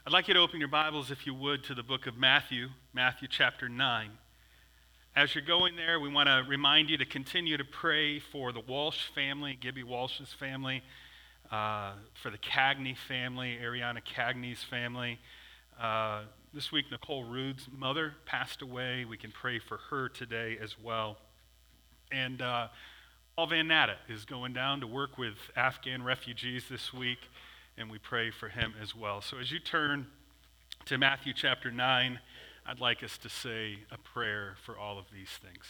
I'd like you to open your Bibles, if you would, to the book of Matthew, Matthew chapter 9. As you're going there, we want to remind you to continue to pray for the Walsh family, Gibby Walsh's family, for the Cagney family, Ariana Cagney's family. This week, Nicole Rude's mother passed away. We can pray for her today as well. And Paul Van Natta is going down to work with Afghan refugees this week, and we pray for him as well. So as you turn to Matthew chapter 9, I'd like us to say a prayer for all of these things.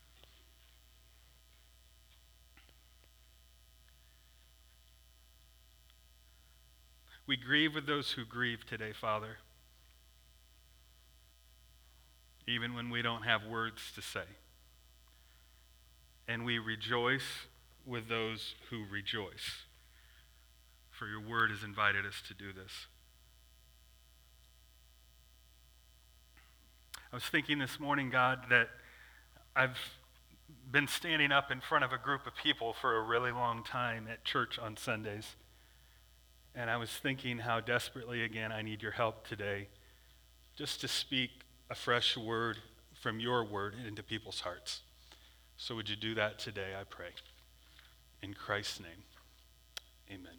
We grieve with those who grieve today, Father, even when we don't have words to say. And we rejoice with those who rejoice, for your word has invited us to do this. I was thinking this morning, God, that I've been standing up in front of a group of people for a really long time at church on Sundays. And I was thinking how desperately, again, I need your help today just to speak a fresh word from your word into people's hearts. So would you do that today, I pray. In Christ's name, amen.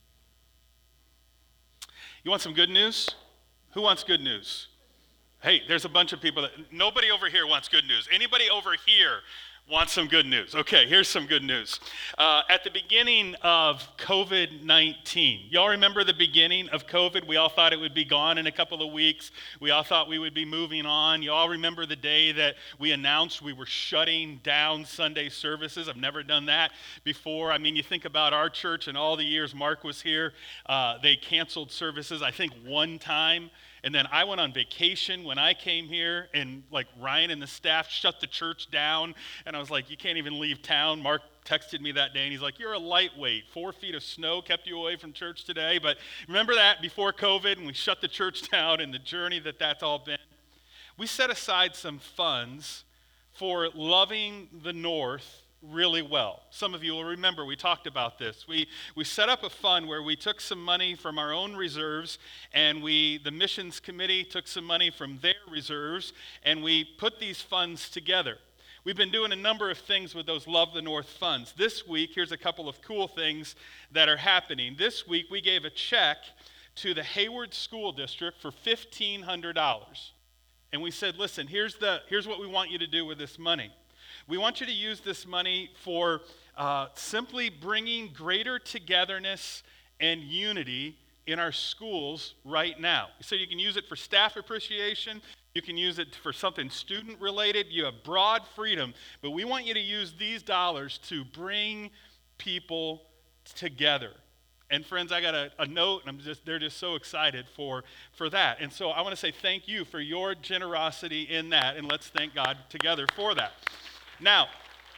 You want some good news? Who wants good news? Hey, there's a bunch of people nobody over here wants good news. Anybody over here wants some good news? Okay, here's some good news. At the beginning of COVID-19, y'all remember the beginning of COVID? We all thought it would be gone in a couple of weeks. We all thought we would be moving on. Y'all remember the day that we announced we were shutting down Sunday services? I've never done that before. I mean, you think about our church and all the years Mark was here, they canceled services, I think, one time. And then I went on vacation when I came here, and like Ryan and the staff shut the church down. And I was like, you can't even leave town. Mark texted me that day, and he's like, you're a lightweight. 4 feet of snow kept you away from church today. But remember that before COVID, and we shut the church down, and the journey that's all been. We set aside some funds for loving the North really well. Some of you will remember we talked about this. We set up a fund where we took some money from our own reserves, and the missions committee took some money from their reserves, and we put these funds together. We've been doing a number of things with those Love the North funds. This week, here's a couple of cool things that are happening. This week, we gave a check to the Hayward School District for $1,500. And we said, listen, here's what we want you to do with this money. We want you to use this money for simply bringing greater togetherness and unity in our schools right now. So you can use it for staff appreciation. You can use it for something student-related. You have broad freedom. But we want you to use these dollars to bring people together. And friends, I got a note, and they're just so excited for that. And so I want to say thank you for your generosity in that, and let's thank God together for that. Now,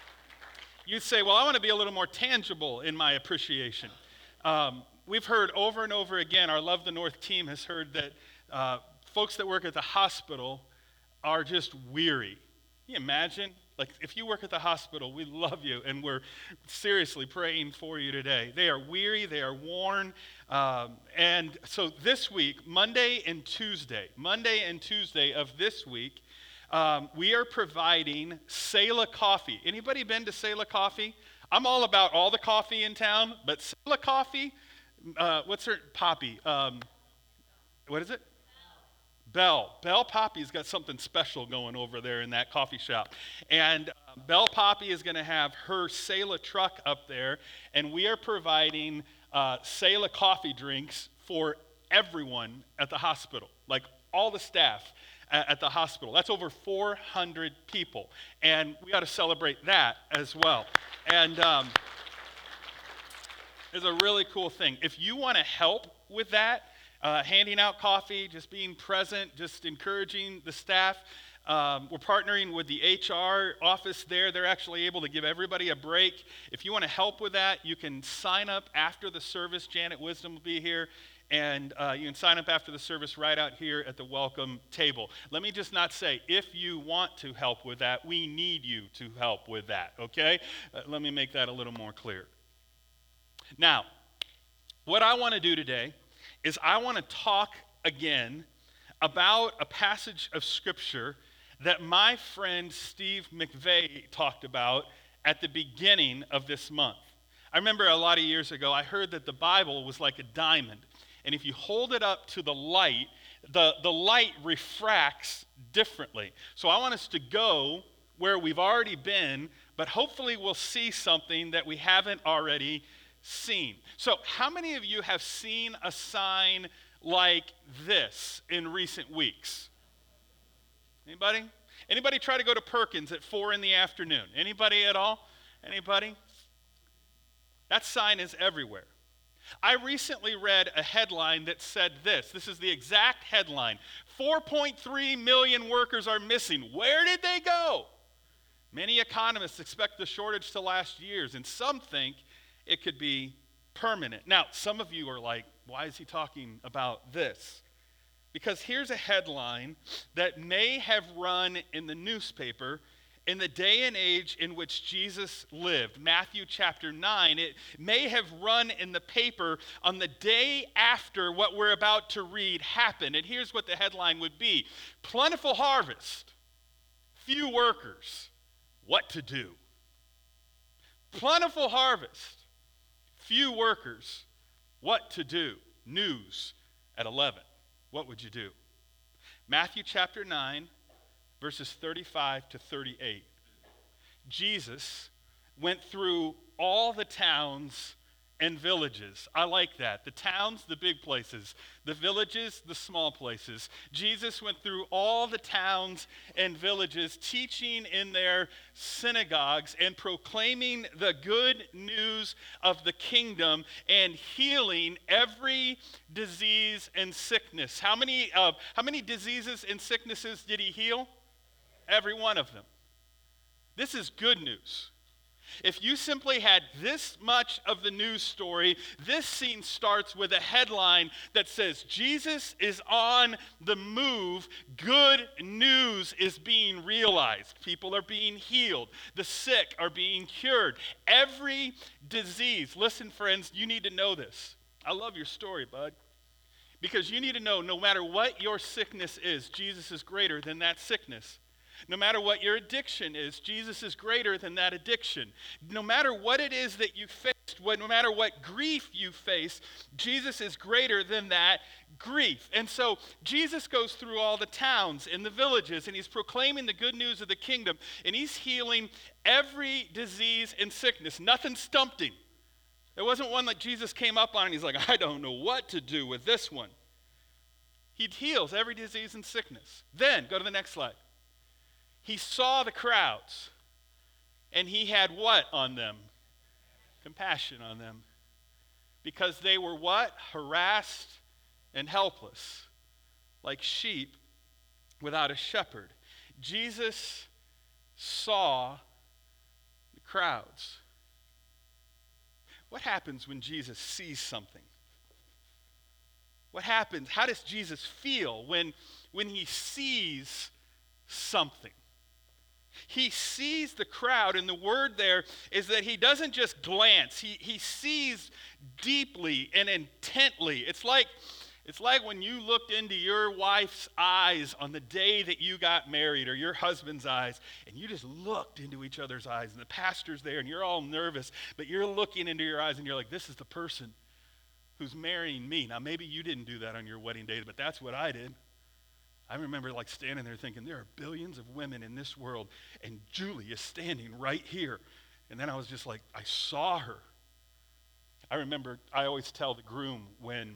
you say, well, I want to be a little more tangible in my appreciation. We've heard over and over again, our Love the North team has heard that folks that work at the hospital are just weary. Can you imagine? Like, if you work at the hospital, we love you, and we're seriously praying for you today. They are weary, they are worn, and so this week, Monday and Tuesday of this week, we are providing Selah Coffee. Anybody been to Selah Coffee? I'm all about all the coffee in town, but Selah Coffee, what's her, Poppy? What is it? Belle Poppy's got something special going over there in that coffee shop. And Belle Poppy is going to have her Selah truck up there, and we are providing Selah coffee drinks for everyone at the hospital, like all the staff at the hospital. That's over 400 people, and we ought to celebrate that as well. And it's a really cool thing. If you want to help with that, handing out coffee, just being present, just encouraging the staff. We're partnering with the HR office there. They're actually able to give everybody a break. If you want to help with that, you can sign up after the service. Janet Wisdom will be here. And you can sign up after the service right out here at the welcome table. Let me just not say, if you want to help with that, we need you to help with that, okay? Let me make that a little more clear. Now, what I want to do today is I want to talk again about a passage of Scripture that my friend Steve McVeigh talked about at the beginning of this month. I remember a lot of years ago, I heard that the Bible was like a diamond. And if you hold it up to the light refracts differently. So I want us to go where we've already been, but hopefully we'll see something that we haven't already seen. So how many of you have seen a sign like this in recent weeks? Anybody? Anybody try to go to Perkins at 4 in the afternoon? Anybody at all? Anybody? That sign is everywhere. I recently read a headline that said this. This is the exact headline. 4.3 million workers are missing. Where did they go? Many economists expect the shortage to last years, and some think it could be permanent. Now, some of you are like, why is he talking about this? Because here's a headline that may have run in the newspaper in the day and age in which Jesus lived. Matthew chapter 9, it may have run in the paper on the day after what we're about to read happened. And here's what the headline would be: plentiful harvest, few workers, what to do? Plentiful harvest, few workers, what to do? News at 11. What would you do? Matthew chapter 9, verses 35 to 38. Jesus went through all the towns and villages. I like that. The towns, the big places. The villages, the small places. Jesus went through all the towns and villages, teaching in their synagogues and proclaiming the good news of the kingdom and healing every disease and sickness. How many diseases and sicknesses did he heal? Every one of them. This is good news. If you simply had this much of the news story, this scene starts with a headline that says, Jesus is on the move. Good news is being realized. People are being healed. The sick are being cured. Every disease. Listen, friends, you need to know this. I love your story, bud. Because you need to know, no matter what your sickness is, Jesus is greater than that sickness. No matter what your addiction is, Jesus is greater than that addiction. No matter what it is that you faced, no matter what grief you face, Jesus is greater than that grief. And so Jesus goes through all the towns and the villages, and he's proclaiming the good news of the kingdom, and he's healing every disease and sickness. Nothing stumped him. There wasn't one that Jesus came up on and he's like, I don't know what to do with this one. He heals every disease and sickness. Then, go to the next slide. He saw the crowds, and he had what on them? Compassion on them. Because they were what? Harassed and helpless, like sheep without a shepherd. Jesus saw the crowds. What happens when Jesus sees something? What happens? How does Jesus feel when he sees something? He sees the crowd, and the word there is that he doesn't just glance. He sees deeply and intently. It's like when you looked into your wife's eyes on the day that you got married, or your husband's eyes, and you just looked into each other's eyes, and the pastor's there, and you're all nervous, but you're looking into your eyes, and you're like, this is the person who's marrying me. Now, maybe you didn't do that on your wedding day, but that's what I did. I remember like standing there thinking, there are billions of women in this world, and Julie is standing right here. And then I was just like, I saw her. I remember, I always tell the groom when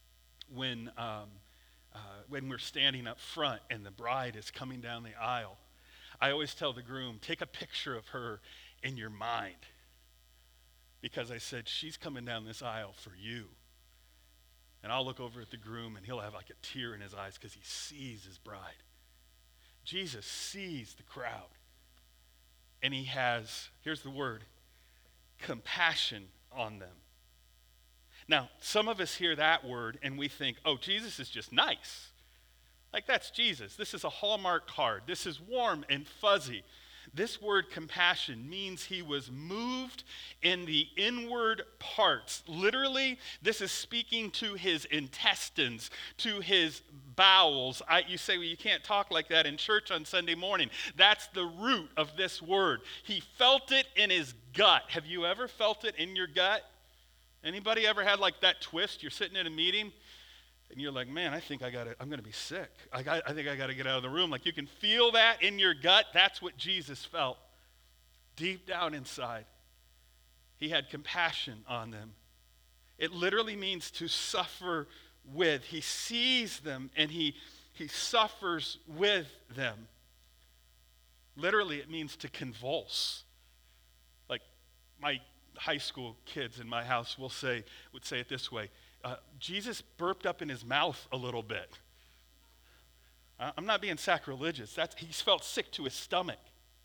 we're standing up front and the bride is coming down the aisle, I always tell the groom, take a picture of her in your mind. Because I said, she's coming down this aisle for you. And I'll look over at the groom, and he'll have like a tear in his eyes because he sees his bride. Jesus sees the crowd. And he has, here's the word, compassion on them. Now, some of us hear that word, and we think, oh, Jesus is just nice. Like, that's Jesus. This is a Hallmark card. This is warm and fuzzy. This word compassion means he was moved in the inward parts. Literally, this is speaking to his intestines, to his bowels. You say, well, you can't talk like that in church on Sunday morning. That's the root of this word. He felt it in his gut. Have you ever felt it in your gut? Anybody ever had like that twist? You're sitting in a meeting and you're like, man, I'm going to be sick. I think I got to get out of the room. Like you can feel that in your gut. That's what Jesus felt deep down inside. He had compassion on them. It literally means to suffer with. He sees them and he suffers with them. Literally, it means to convulse. Like my high school kids in my house would say it this way. Jesus burped up in his mouth a little bit. I'm not being sacrilegious. He's felt sick to his stomach.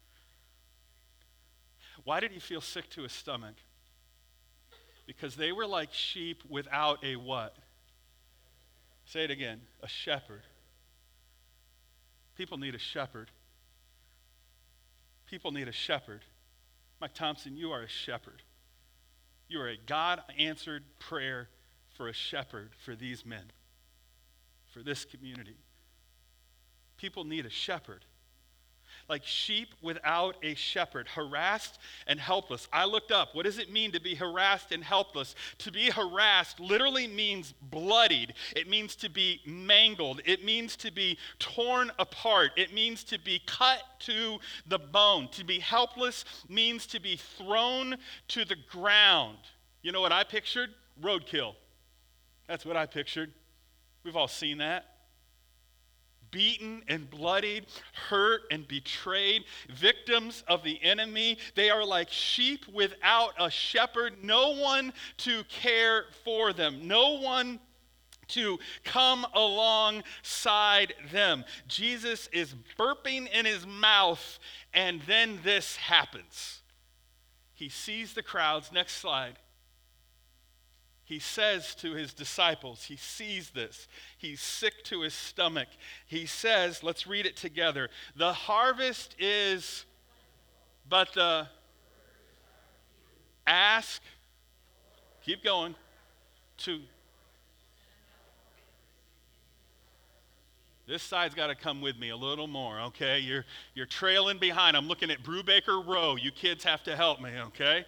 Why did he feel sick to his stomach? Because they were like sheep without a what? Say it again. A shepherd. People need a shepherd. People need a shepherd. Mike Thompson, you are a shepherd. You are a God-answered prayer for a shepherd for these men, for this community. People need a shepherd. Like sheep without a shepherd, harassed and helpless. I looked up, what does it mean to be harassed and helpless? To be harassed literally means bloodied. It means to be mangled. It means to be torn apart. It means to be cut to the bone. To be helpless means to be thrown to the ground. You know what I pictured? Roadkill. That's what I pictured. We've all seen that. Beaten and bloodied, hurt and betrayed, victims of the enemy. They are like sheep without a shepherd, no one to care for them, no one to come alongside them. Jesus is burping in his mouth, and then this happens. He sees the crowds. Next slide. He says to his disciples, he sees this. He's sick to his stomach. He says, let's read it together. The harvest is, but the ask, keep going, to. This side's got to come with me a little more, okay? You're trailing behind. I'm looking at Brubaker Row. You kids have to help me, okay?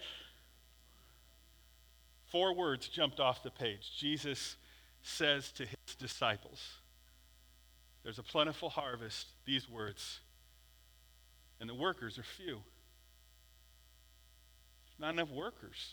4 words jumped off the page. Jesus says to his disciples, there's a plentiful harvest, these words, and the workers are few. There's not enough workers.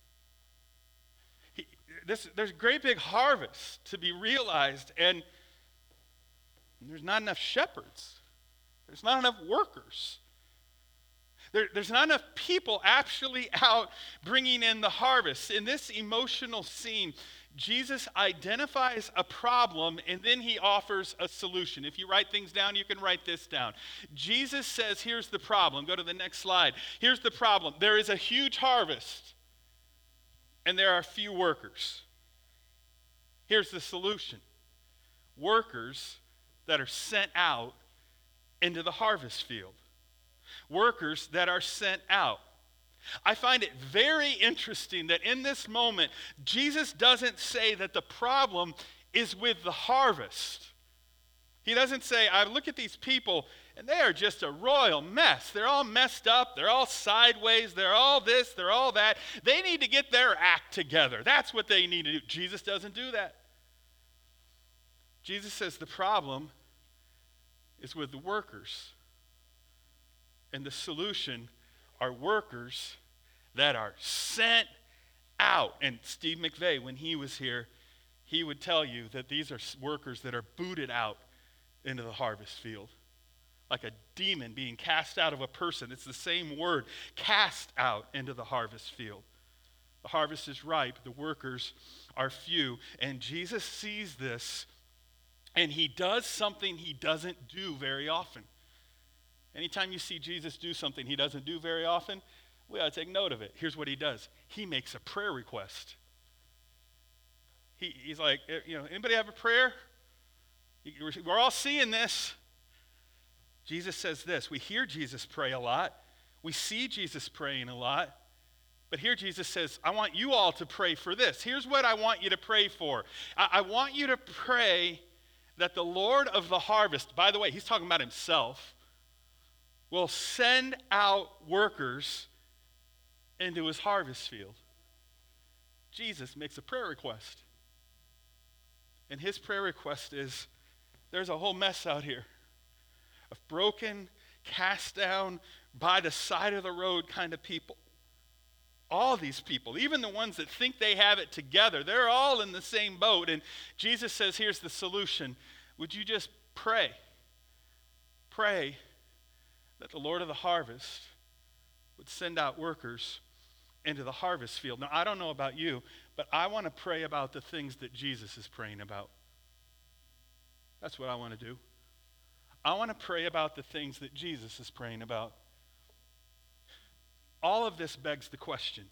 There's a great big harvest to be realized, and there's not enough shepherds. There's not enough workers. There's not enough people actually out bringing in the harvest. In this emotional scene, Jesus identifies a problem and then he offers a solution. If you write things down, you can write this down. Jesus says, here's the problem. Go to the next slide. Here's the problem. There is a huge harvest and there are few workers. Here's the solution. Workers that are sent out into the harvest field. Workers that are sent out. I find it very interesting that in this moment, Jesus doesn't say that the problem is with the harvest. He doesn't say, I look at these people and they are just a royal mess. They're all messed up. They're all sideways. They're all this. They're all that. They need to get their act together. That's what they need to do. Jesus doesn't do that. Jesus says the problem is with the workers. And the solution are workers that are sent out. And Steve McVeigh, when he was here, he would tell you that these are workers that are booted out into the harvest field. Like a demon being cast out of a person. It's the same word, cast out into the harvest field. The harvest is ripe, the workers are few. And Jesus sees this, and he does something he doesn't do very often. Anytime you see Jesus do something he doesn't do very often, we ought to take note of it. Here's what he does. He makes a prayer request. He's like, anybody have a prayer? We're all seeing this. Jesus says this. We hear Jesus pray a lot. We see Jesus praying a lot. But here Jesus says, I want you all to pray for this. Here's what I want you to pray for. I want you to pray that the Lord of the harvest, by the way, he's talking about himself, will send out workers into his harvest field. Jesus makes a prayer request. And his prayer request is, there's a whole mess out here of broken, cast down, by the side of the road kind of people. All these people, even the ones that think they have it together, they're all in the same boat. And Jesus says, here's the solution. Would you just pray? Pray that the Lord of the harvest would send out workers into the harvest field. Now, I don't know about you, but I want to pray about the things that Jesus is praying about. That's what I want to do. I want to pray about the things that Jesus is praying about. All of this begs the question.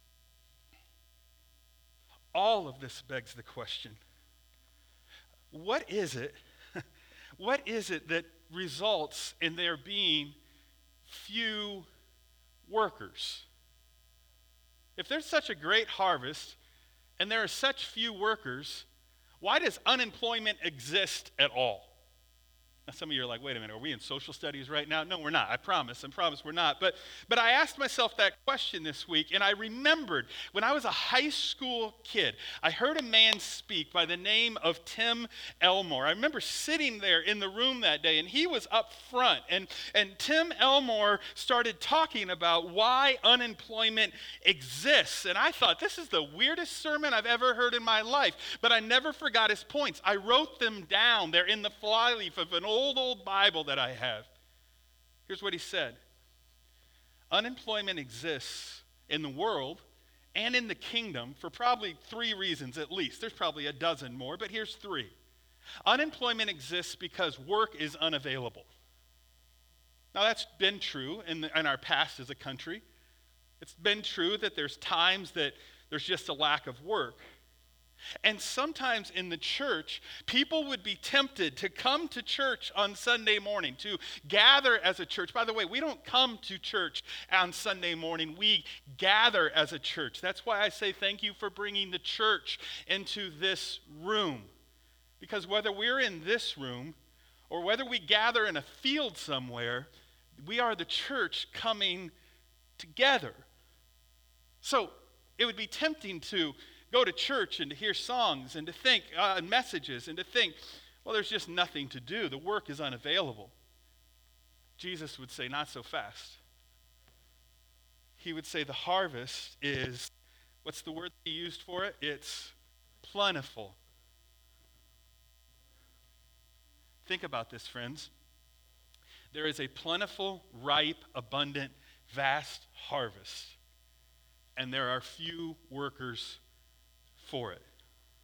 All of this begs the question. What is it? What is it that results in there being few workers? If there's such a great harvest and there are such few workers, why does unemployment exist at all? Now, some of you are like, wait a minute, are we in social studies right now? No, we're not. I promise we're not. But I asked myself that question this week, and I remembered when I was a high school kid, I heard a man speak by the name of Tim Elmore. I remember sitting there in the room that day, and he was up front, and Tim Elmore started talking about why unemployment exists. And I thought, this is the weirdest sermon I've ever heard in my life, but I never forgot his points. I wrote them down. They're in the flyleaf of an old Bible that I have. Here's what he said. Unemployment exists in the world and in the kingdom for probably 3 reasons at least. There's probably a dozen more, but here's 3. Unemployment exists because work is unavailable. Now that's been true in our past as a country. It's been true that there's times that there's just a lack of work. And sometimes in the church, people would be tempted to come to church on Sunday morning, to gather as a church. By the way, we don't come to church on Sunday morning. We gather as a church. That's why I say thank you for bringing the church into this room. Because whether we're in this room or whether we gather in a field somewhere, we are the church coming together. So it would be tempting to go to church and to hear songs and to think messages and to think, well, there's just nothing to do. The work is unavailable. Jesus would say, not so fast. He would say the harvest is, what's the word he used for it? It's plentiful. Think about this, friends. There is a plentiful, ripe, abundant, vast harvest, and there are few workers for it.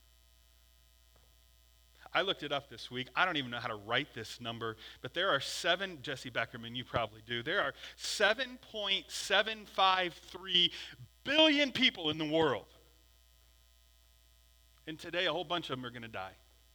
I looked it up this week. I don't even know how to write this number, but there are Jesse Beckerman, you probably do. There are 7.753 billion people in the world. And today, a whole bunch of them are going to die.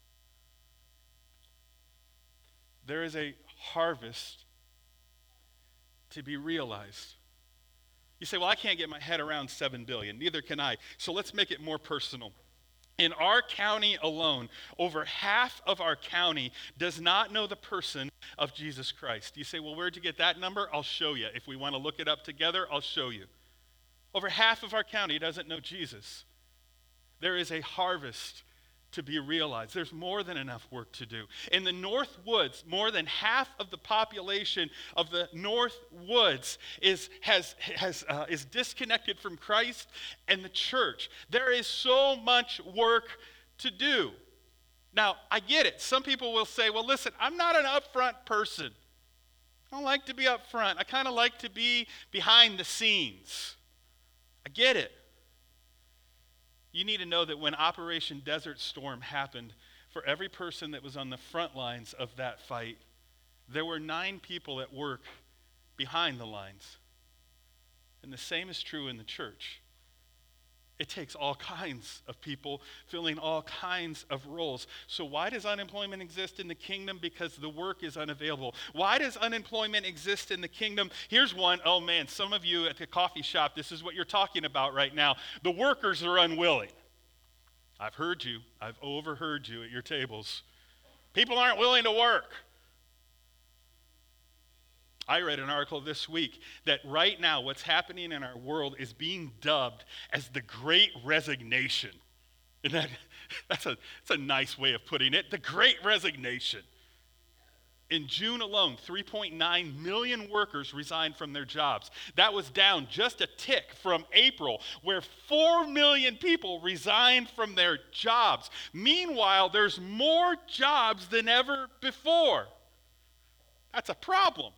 There is a harvest to be realized. You say, well, I can't get my head around 7 billion. Neither can I. So let's make it more personal. In our county alone, over half of our county does not know the person of Jesus Christ. You say, well, where'd you get that number? I'll show you. If we want to look it up together, I'll show you. Over half of our county doesn't know Jesus. There is a harvest to be realized. There's more than enough work to do. In the North Woods, more than half of the population of the North Woods is disconnected from Christ and the church. There is so much work to do. Now, I get it. Some people will say, well, listen, I'm not an upfront person. I don't like to be up front. I kind of like to be behind the scenes. I get it. You need to know that when Operation Desert Storm happened, for every person that was on the front lines of that fight, there were 9 people at work behind the lines. And the same is true in the church. It takes all kinds of people filling all kinds of roles. So why does unemployment exist in the kingdom? Because the work is unavailable. Why does unemployment exist in the kingdom? Here's one. Oh man, some of you at the coffee shop, this is what you're talking about right now. The workers are unwilling. I've heard you. I've overheard you at your tables. People aren't willing to work. I read an article this week that right now what's happening in our world is being dubbed as the Great Resignation. And that's a nice way of putting it, the Great Resignation. In June alone, 3.9 million workers resigned from their jobs. That was down just a tick from April, where 4 million people resigned from their jobs. Meanwhile, there's more jobs than ever before. That's a problem.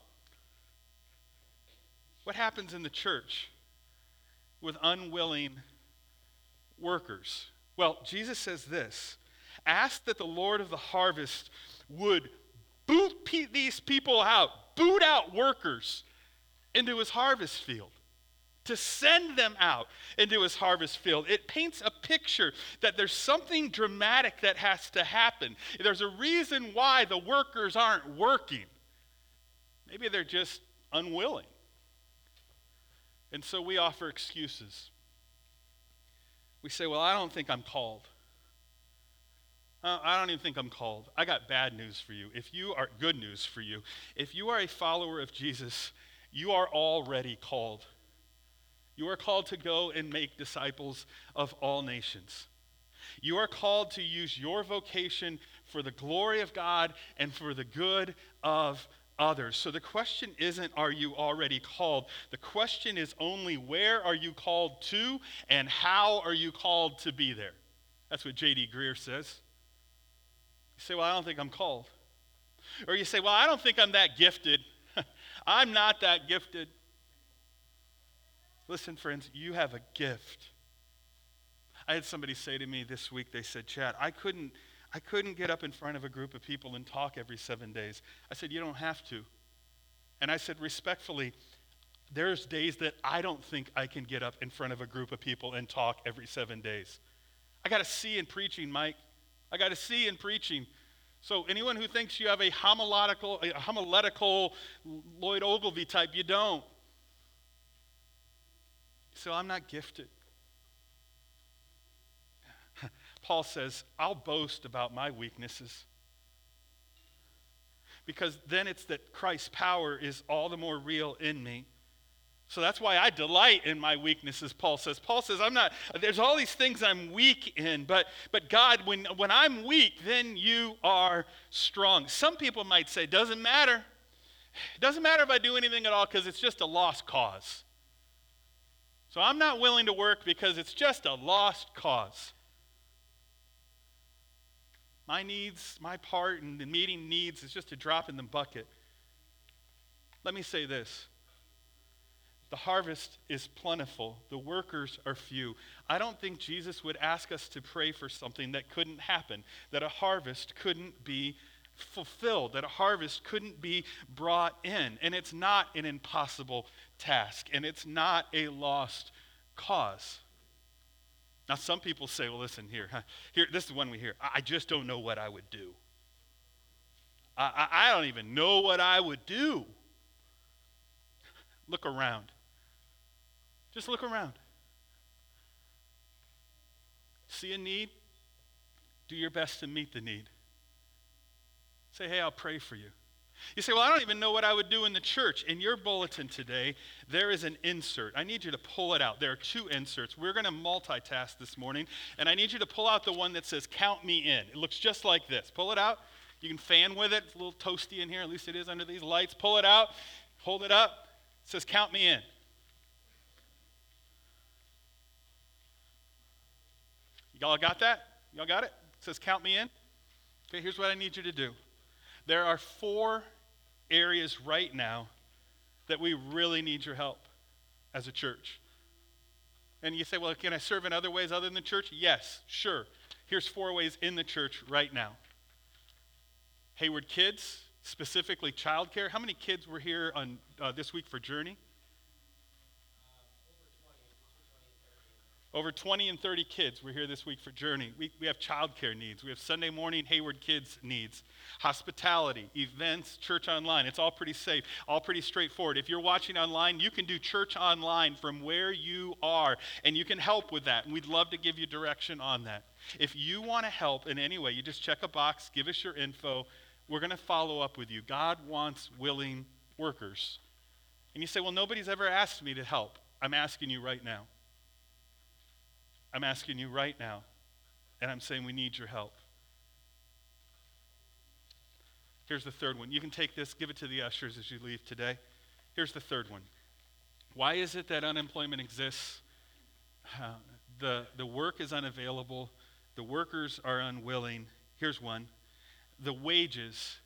What happens in the church with unwilling workers? Well, Jesus says this: ask that the Lord of the harvest would boot these people out, boot out workers into his harvest field, to send them out into his harvest field. It paints a picture that there's something dramatic that has to happen. There's a reason why the workers aren't working. Maybe they're just unwilling. And so we offer excuses. We say, well, I don't think I'm called. I don't even think I'm called. I got bad news for you. Good news for you. If you are a follower of Jesus, you are already called. You are called to go and make disciples of all nations. You are called to use your vocation for the glory of God and for the good of others. So the question isn't, are you already called? The question is only, where are you called to and how are you called to be there? That's what J.D. Greear says. You say, well, I don't think I'm called. Or you say, well, I don't think I'm that gifted. I'm not that gifted. Listen, friends, you have a gift. I had somebody say to me this week, they said, Chad, I couldn't get up in front of a group of people and talk every 7 days. I said, you don't have to. And I said, respectfully, there's days that I don't think I can get up in front of a group of people and talk every 7 days. I got to see in preaching, Mike. I got to see in preaching. So anyone who thinks you have a homiletical Lloyd Ogilvie type, you don't. So I'm not gifted. Paul says, I'll boast about my weaknesses. Because then it's that Christ's power is all the more real in me. So that's why I delight in my weaknesses, Paul says. Paul says, there's all these things I'm weak in, but God, when I'm weak, then you are strong. Some people might say, doesn't matter. It doesn't matter if I do anything at all because it's just a lost cause. So I'm not willing to work because it's just a lost cause. My needs, my part in the meeting needs is just a drop in the bucket. Let me say this. The harvest is plentiful. The workers are few. I don't think Jesus would ask us to pray for something that couldn't happen, that a harvest couldn't be fulfilled, that a harvest couldn't be brought in. And it's not an impossible task, and it's not a lost cause. Now, some people say, well, listen, here, this is one we hear. I just don't know what I would do. I don't even know what I would do. Look around. Just look around. See a need? Do your best to meet the need. Say, hey, I'll pray for you. You say, well, I don't even know what I would do in the church. In your bulletin today, there is an insert. I need you to pull it out. There are two inserts. We're going to multitask this morning, and I need you to pull out the one that says, count me in. It looks just like this. Pull it out. You can fan with it. It's a little toasty in here. At least it is under these lights. Pull it out. Hold it up. It says, count me in. Y'all got that? Y'all got it? It says, count me in. Okay, here's what I need you to do. There are 4 areas right now that we really need your help as a church. And you say, well, can I serve in other ways other than the church? Yes, sure. Here's 4 ways in the church right now. Hayward Kids, specifically childcare. How many kids were here on this week for Journey? Over 20 and 30 kids were here this week for Journey. We have childcare needs. We have Sunday morning Hayward Kids needs. Hospitality, events, church online. It's all pretty safe, all pretty straightforward. If you're watching online, you can do church online from where you are, and you can help with that. And we'd love to give you direction on that. If you want to help in any way, you just check a box, give us your info. We're going to follow up with you. God wants willing workers. And you say, well, nobody's ever asked me to help. I'm asking you right now. I'm asking you right now, and I'm saying we need your help. Here's the third one. You can take this, give it to the ushers as you leave today. Here's the third one. Why is it that unemployment exists? The work is unavailable. The workers are unwilling. Here's one. The wage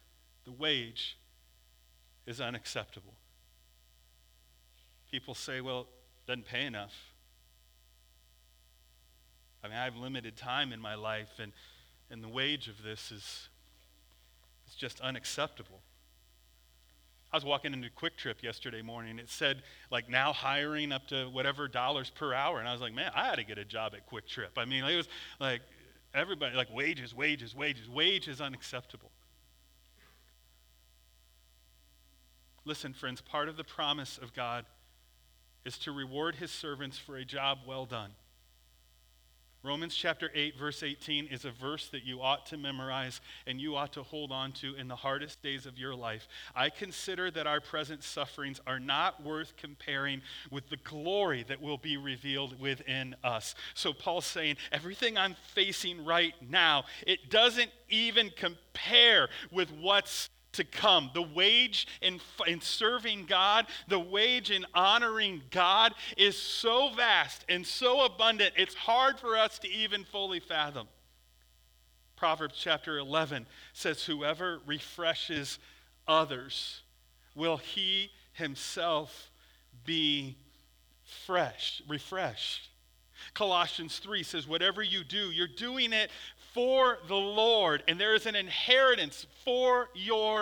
is unacceptable. People say, well, it doesn't pay enough. I mean, I have limited time in my life, and the wage of this is just unacceptable. I was walking into Quick Trip yesterday morning. It said, like, now hiring up to whatever dollars per hour. And I was like, man, I had to get a job at Quick Trip. I mean, it was like everybody, like wages. Wage is unacceptable. Listen, friends, part of the promise of God is to reward his servants for a job well done. Romans chapter 8, verse 18 is a verse that you ought to memorize and you ought to hold on to in the hardest days of your life. I consider that our present sufferings are not worth comparing with the glory that will be revealed within us. So Paul's saying, everything I'm facing right now, it doesn't even compare with what's to come. The wage in serving God, the wage in honoring God is so vast and so abundant, it's hard for us to even fully fathom. Proverbs chapter 11 says, whoever refreshes others, will he himself be refreshed. Colossians 3 says, whatever you do, you're doing it for the Lord, and there is an inheritance for you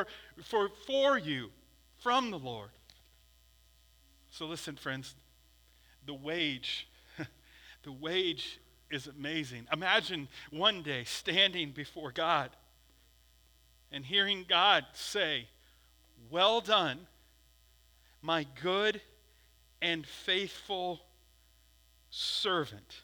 from the Lord. So listen, friends, the wage is amazing. Imagine one day standing before God and hearing God say, well done, my good and faithful servant.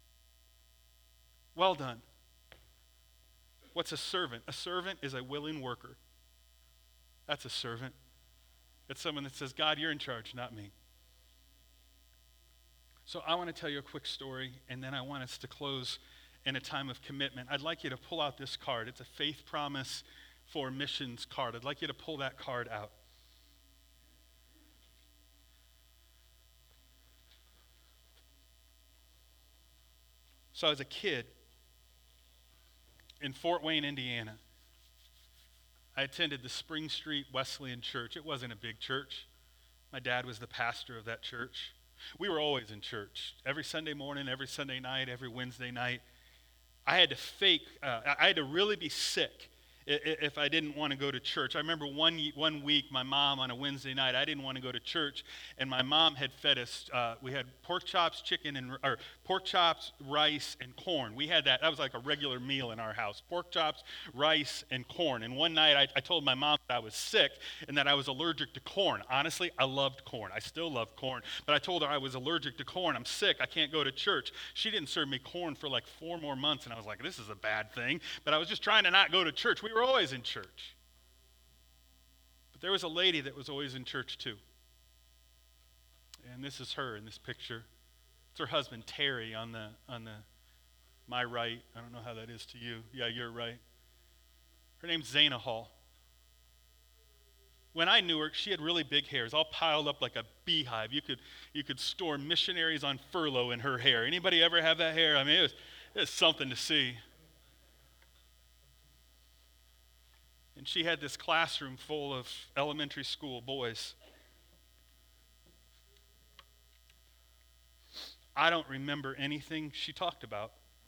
Well done. What's a servant? A servant is a willing worker. That's a servant. It's someone that says, God, you're in charge, not me. So I want to tell you a quick story, and then I want us to close in a time of commitment. I'd like you to pull out this card. It's a Faith Promise for Missions card. I'd like you to pull that card out. So as a kid, in Fort Wayne, Indiana, I attended the Spring Street Wesleyan Church. It wasn't a big church. My dad was the pastor of that church. We were always in church. Every Sunday morning, every Sunday night, every Wednesday night. I had to really be sick if I didn't want to go to church. I remember one week, my mom on a Wednesday night, I didn't want to go to church, and my mom had fed us. We had pork chops, pork chops, rice, and corn. We had that. That was like a regular meal in our house. Pork chops, rice, and corn. And one night, I told my mom that I was sick and that I was allergic to corn. Honestly, I loved corn. I still love corn. But I told her I was allergic to corn. I'm sick. I can't go to church. She didn't serve me corn for like 4 more months, and I was like, this is a bad thing. But I was just trying to not go to church. We were always in church. But there was a lady that was always in church too. And this is her in this picture. It's her husband, Terry, on the my right. I don't know how that is to you. Yeah, you're right. Her name's Zana Hall. When I knew her, she had really big hairs, all piled up like a beehive. You could store missionaries on furlough in her hair. Anybody ever have that hair? I mean, it was something to see. And she had this classroom full of elementary school boys. I don't remember anything she talked about.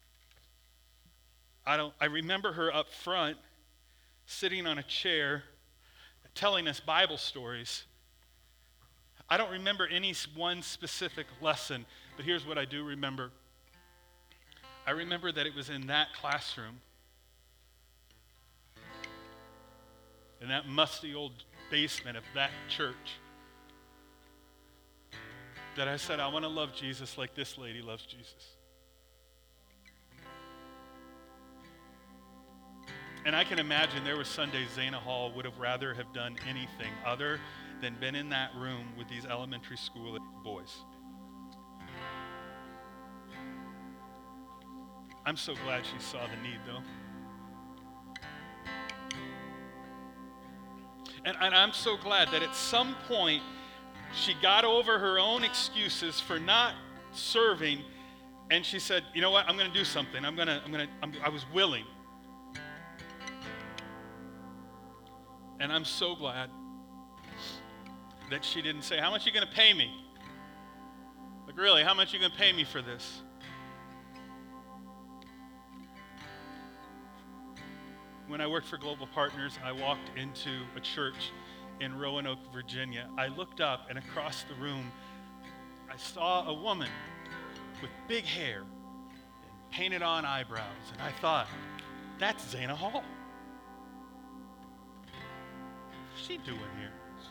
I remember her up front, sitting on a chair, telling us Bible stories. I don't remember any one specific lesson, but here's what I do remember. I remember that it was in that classroom, in that musty old basement of that church, that I said, I want to love Jesus like this lady loves Jesus. And I can imagine there were Sundays Zana Hall would have rather have done anything other than been in that room with these elementary school boys. I'm so glad she saw the need, though. And I'm so glad that at some point she got over her own excuses for not serving, and she said, you know what, I'm going to do something. I was willing. And I'm so glad that she didn't say, how much are you going to pay me? Like, really, how much are you going to pay me for this? When I worked for Global Partners, I walked into a church in Roanoke, Virginia. I looked up, and across the room, I saw a woman with big hair and painted on eyebrows. And I thought, that's Zana Hall. What's she doing here?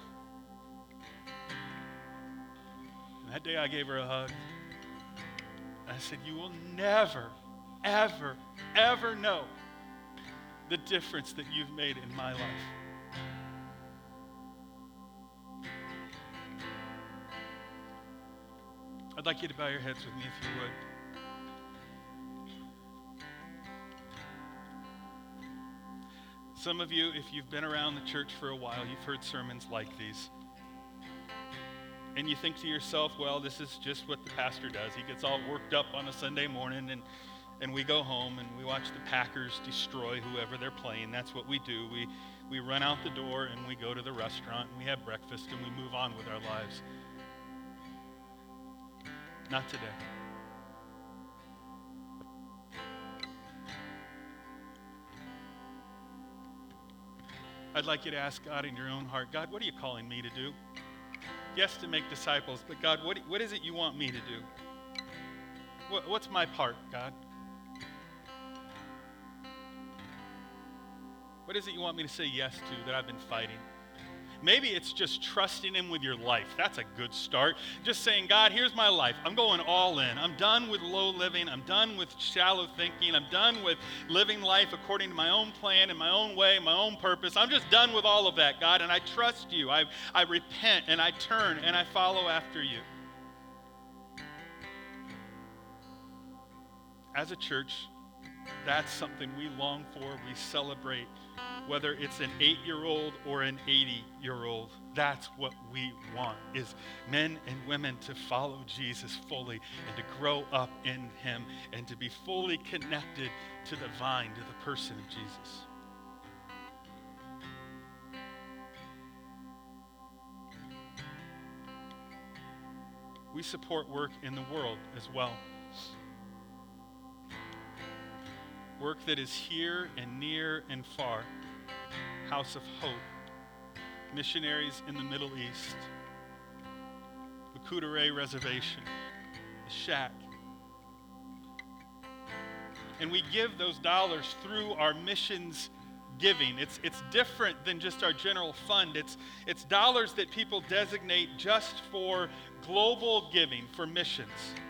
And that day I gave her a hug. I said, you will never, ever, ever know the difference that you've made in my life. I'd like you to bow your heads with me if you would. Some of you, if you've been around the church for a while, you've heard sermons like these. And you think to yourself, well, this is just what the pastor does. He gets all worked up on a Sunday morning, and we go home and we watch the Packers destroy whoever they're playing. That's what we do. We run out the door and we go to the restaurant and we have breakfast and we move on with our lives. Not today. I'd like you to ask God in your own heart, God, what are you calling me to do? Yes, to make disciples, but God, what is it you want me to do? What's my part, God? What is it you want me to say yes to that I've been fighting? Maybe it's just trusting Him with your life. That's a good start. Just saying, God, here's my life. I'm going all in. I'm done with low living. I'm done with shallow thinking. I'm done with living life according to my own plan and my own way, my own purpose. I'm just done with all of that, God, and I trust you. I repent and I turn and I follow after you. As a church, that's something we long for, we celebrate. Whether it's an 8-year-old or an 80-year-old, that's what we want, is men and women to follow Jesus fully and to grow up in Him and to be fully connected to the vine, to the person of Jesus. We support work in the world as well. Work that is here and near and far. House of Hope, missionaries in the Middle East, the Coudray Reservation, the Shack. And we give those dollars through our missions giving. It's different than just our general fund. It's dollars that people designate just for global giving, for missions.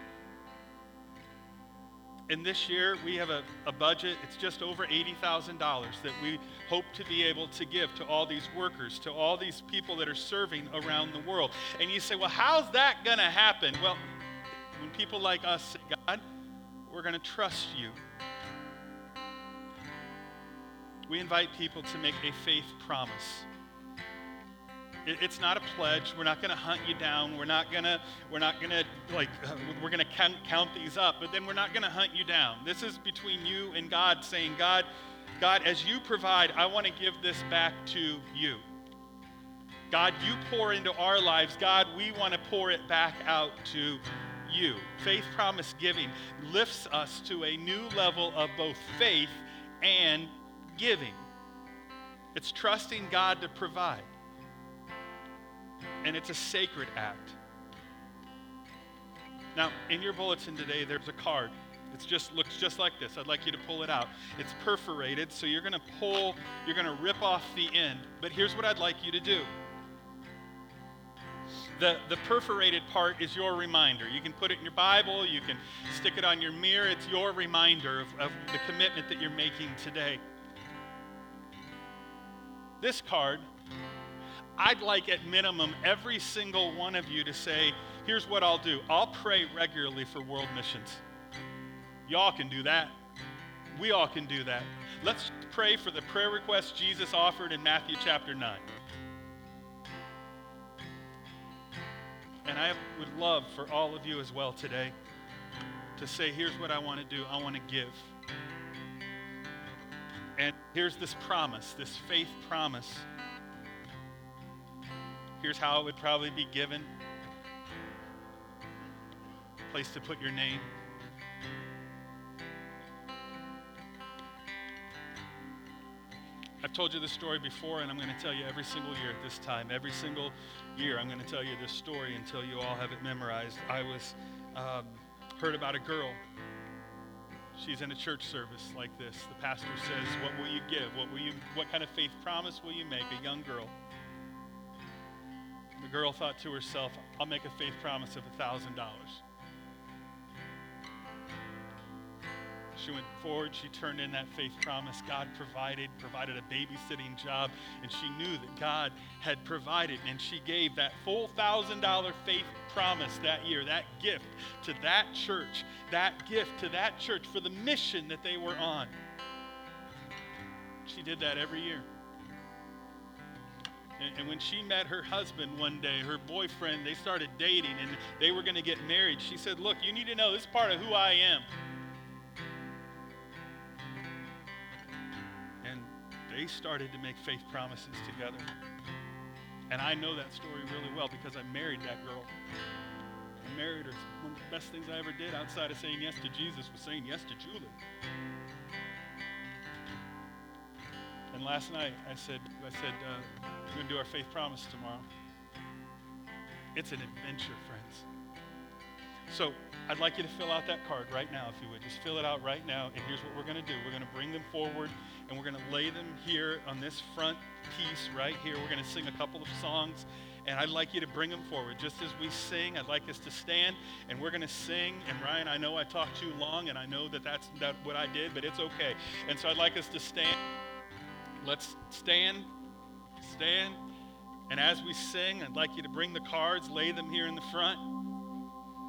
And this year, we have a budget, it's just over $80,000 that we hope to be able to give to all these workers, to all these people that are serving around the world. And you say, well, how's that going to happen? Well, when people like us say, God, we're going to trust you. We invite people to make a faith promise. It's not a pledge. We're not going to hunt you down. We're not going to count these up, but then we're not going to hunt you down. This is between you and God, saying, God, as you provide, I want to give this back to you. God, you pour into our lives. God, we want to pour it back out to you. Faith promise giving lifts us to a new level of both faith and giving. It's trusting God to provide. And it's a sacred act. Now, in your bulletin today, there's a card Looks just like this. I'd like you to pull it out. It's perforated, so you're going to rip off the end. But here's what I'd like you to do. The perforated part is your reminder. You can put it in your Bible, you can stick it on your mirror. It's your reminder of the commitment that you're making today. This card, I'd like at minimum every single one of you to say, here's what I'll do. I'll pray regularly for world missions. Y'all can do that. We all can do that. Let's pray for the prayer request Jesus offered in Matthew chapter 9. And I would love for all of you as well today to say, here's what I want to do. I want to give. And here's this promise, this faith promise. Here's how it would probably be given. Place to put your name. I've told you this story before, and I'm going to tell you every single year at this time. Every single year, I'm going to tell you this story until you all have it memorized. I was heard about a girl. She's in a church service like this. The pastor says, "What will you give? What kind of faith promise will you make?" A young girl. The girl thought to herself, "I'll make a faith promise of $1,000." She went forward, she turned in that faith promise. God provided a babysitting job, and she knew that God had provided, and she gave that full $1,000 faith promise that year, that gift to that church for the mission that they were on. She did that every year. And when she met her husband one day, her boyfriend, they started dating, and they were going to get married. She said, "Look, you need to know this is part of who I am." They started to make faith promises together. And I know that story really well because I married that girl. I married her. One of the best things I ever did outside of saying yes to Jesus was saying yes to Julie. And last night I said, we're going to do our faith promise tomorrow. It's an adventure, friends. So I'd like you to fill out that card right now, if you would. Just fill it out right now. And here's what we're going to do. We're going to bring them forward, and we're going to lay them here on this front piece right here. We're going to sing a couple of songs, and I'd like you to bring them forward. Just as we sing, I'd like us to stand, and we're going to sing. And Ryan, I know I talked too long, and I know that's what I did, but it's okay. And so I'd like us to stand. Let's stand. And as we sing, I'd like you to bring the cards, lay them here in the front.